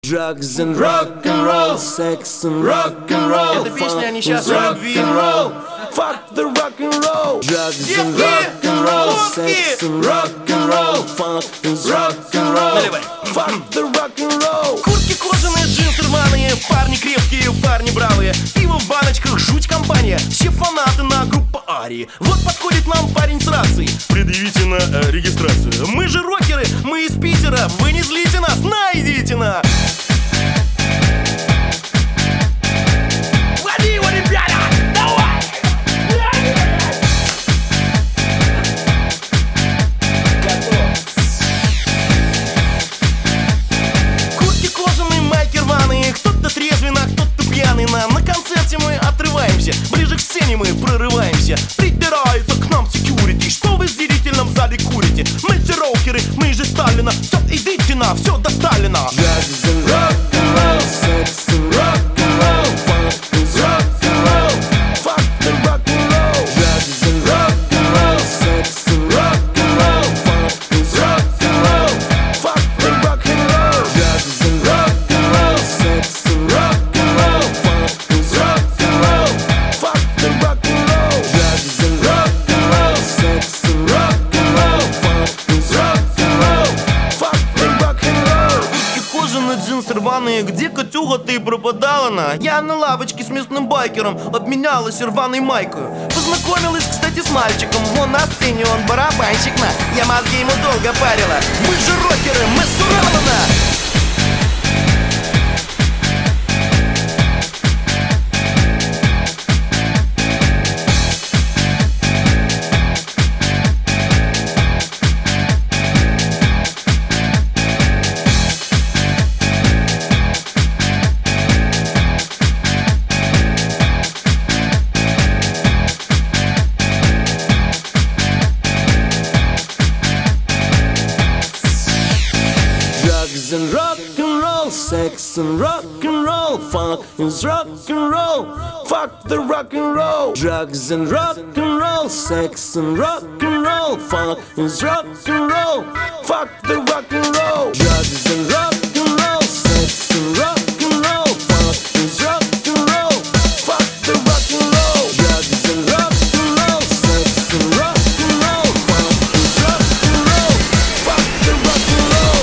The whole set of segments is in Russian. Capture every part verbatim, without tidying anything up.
Drugs and rock and roll, sex and rock and roll. Эта песня о несчастной любви. Fuck the rock and roll. Drugs and rock and roll, sex and rock and roll. Funk is rock and roll. Fuck the rock and roll. Куртки кожаные, джинсы рваные, парни крепкие, парни бравые. Пиво в баночках, жуть компания. Все фанаты на группу Арии. Вот подходит нам парень с рацией. Предъявите на э, регистрацию. Мы же рокеры, мы из Питера. Вы не злите нас, найдите нас. Лови его, ребята, давай! Куртки кожаные, майки рваные. Кто-то трезвенно, кто-то пьяный. На, на концерте мы отрываемся. Ближе к сцене мы прорываемся. Прибираются к нам секьюрити. Что вы в зрительном зале курите? Мы же рокеры, мы же Сталина. Все, идите на, все до Сталина. Drugs and rock and roll, sex and rock and roll. Funk is rock and roll. Fuck the rock and roll. Drugs and rock and roll, sex and rock and roll. Funk is rock and roll. Fuck the rock and roll. Drugs and rock and roll, sex and rock and roll. Funk is rock and roll. Fuck the rock and roll. Drugs and rock and roll, sex and rock and roll. Funk is rock and roll. Fuck the rock and roll. Куртки кожаные, джинсы рваные. Где Катюга, ты пропадала на? Я на лавочке с местным байкером обменялась рваной майкой. Познакомилась, кстати, с мальчиком. Он на сцене, он барабанщик на. Я мозги ему долго парила. Мы же рокеры, мы с Урала на. Drugs and rock and roll, sex and rock and roll. Funk is rock and roll. Fuck the rock and roll. Drugs and rock and roll, sex and rock and roll. Funk is rock and roll. Fuck the rock and roll. Drugs and rock and roll, sex and rock and roll. Funk is rock and roll. Fuck the rock and roll. Drugs and rock and roll, sex and rock and roll. Funk is rock and roll. Fuck the rock and roll.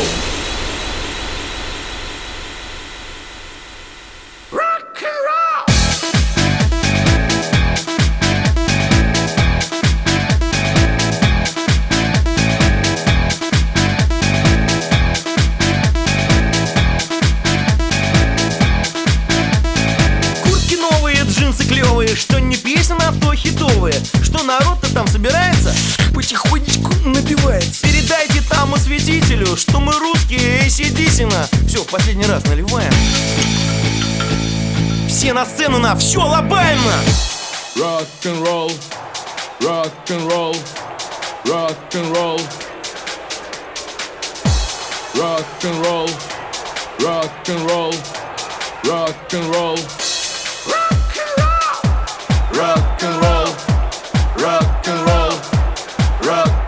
Rock and roll! Куртки новые, джинсы клевые. Что не песня, а то хитовые. Что народ-то там собирается? Потихонечку набивается. Передайте там осветителю, что мы русские, эй си ди си на. Все, в последний раз наливаем. Все на сцену на, все лобаем на. Rock and roll, rock and roll, rock and roll, rock and roll, rock and roll, rock and roll, rock and roll, rock and roll, rock and roll, rock.